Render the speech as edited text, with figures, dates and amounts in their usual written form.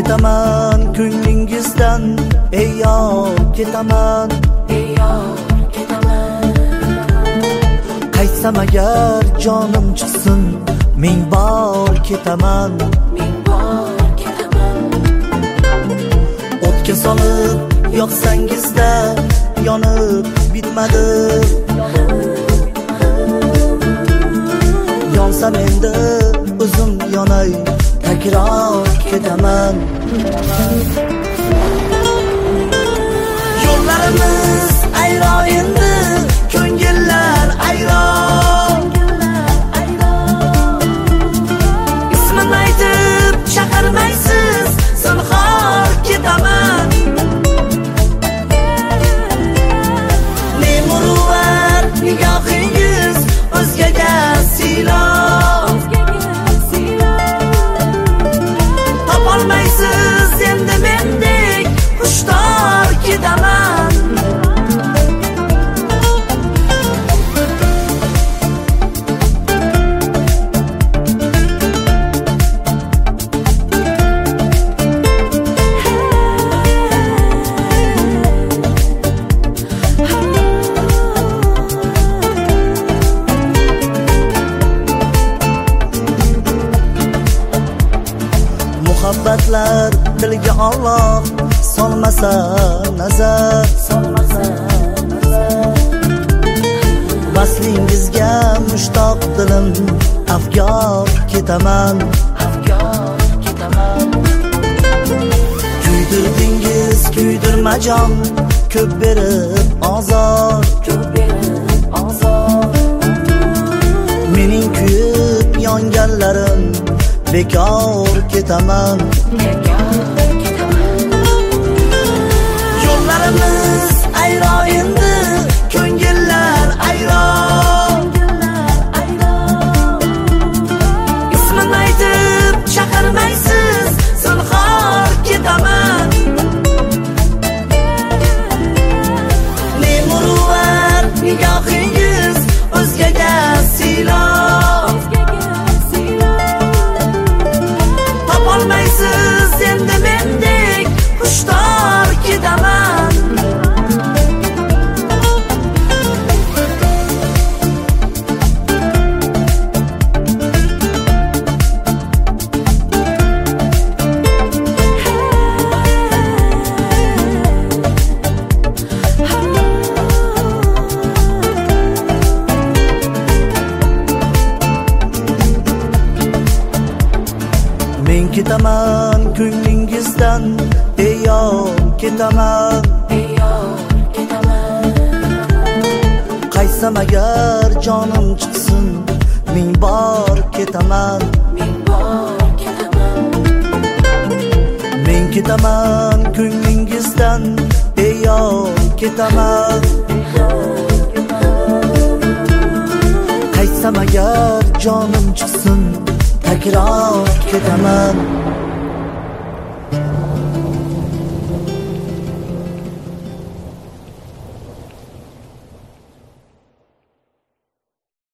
ketaman ko'nglingizdan, ey yor ketaman, ey yor ketaman. Qaytsam agar jonim chiqsin, ming bor ketaman, ming bor ketaman. O'tga solib yoqsangizda, yonib bitmadim. Yonsam endi o'zim yonay, takror ketaman. Yo'llarimiz ayro endi, ko'ngillar ayro. Ismimni aytib chaqirmaysiz, zinhor ketaman. Ne muruvvat nigohingiz o'zgaga siylov. Topolmaysiz endi mendek xushtor ketaman. Muhabbatlar dilga Alloh solmasa nazar, vaslingizga mushtoq dilim, afgor ketaman. Kuydirdingiz kuydirmajon, ko'p berib azor. Mening kuyib yonganlarim bekor ketaman. Yo'llarimiz ayro endi, ko'ngillar ayro. Ismimni aytib chaqirmaysiz, zinhor ketaman. Ne muruvvat nigohingiz o'zgaga siylov. Topolmaysiz endi mendek xushtor ketaman. Men ketaman ko'nglingizdan, ey yor ketaman, ey yor ketaman. Qaytsam agar jonim chiqsin, ming bor ketaman, ming bor ketaman. Men ketaman ko'nglingizdan, ey yor ketaman. Qaytsam agar jonim chiqsin, takror ketaman.